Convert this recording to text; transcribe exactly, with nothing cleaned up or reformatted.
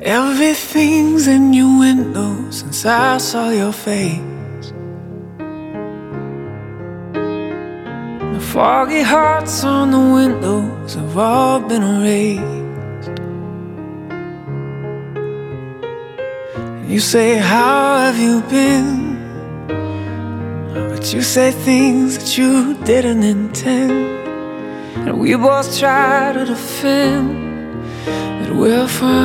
Everything's in your window since I saw your face. The foggy hearts on the windows have all been erased. And you say, how have you been? But you say things that you didn't intend. And we both try to defend that we're fine.